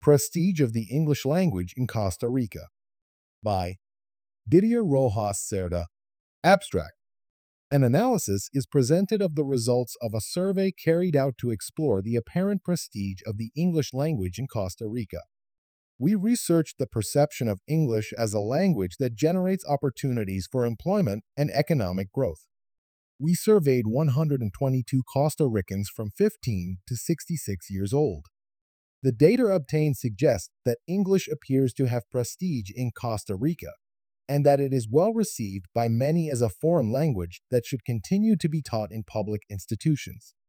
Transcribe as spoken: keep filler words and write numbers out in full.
Prestige of the English Language in Costa Rica by Didier Rojas Cerda. Abstract. An analysis is presented of the results of a survey carried out to explore the apparent prestige of the English language in Costa Rica. We researched the perception of English as a language that generates opportunities for employment and economic growth. We surveyed one hundred twenty-two Costa Ricans from fifteen to sixty-six years old. The data obtained suggests that English appears to have prestige in Costa Rica, and that it is well received by many as a foreign language that should continue to be taught in public institutions.